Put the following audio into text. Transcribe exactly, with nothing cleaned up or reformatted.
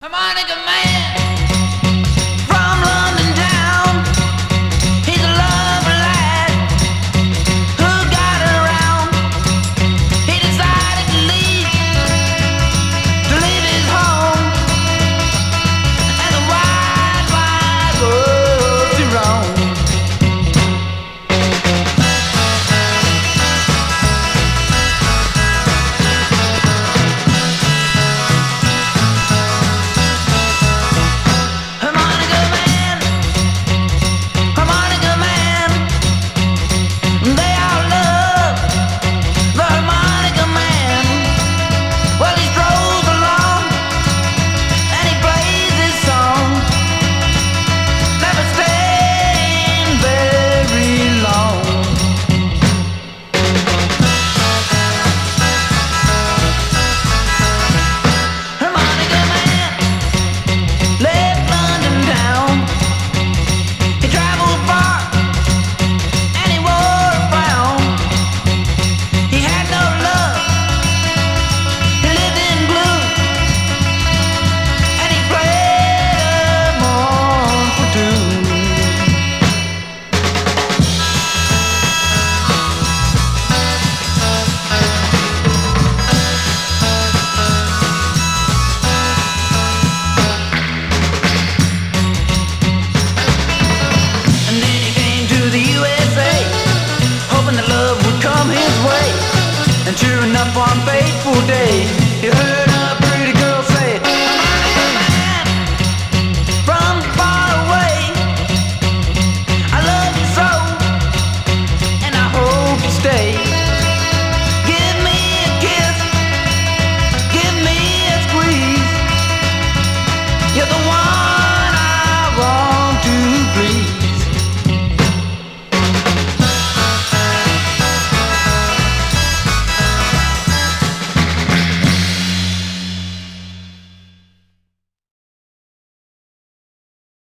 Harmonica man from London town. He's a lovely lad who got around. He decided to leave, to leave his home, and the wide, wide world to roam. And sure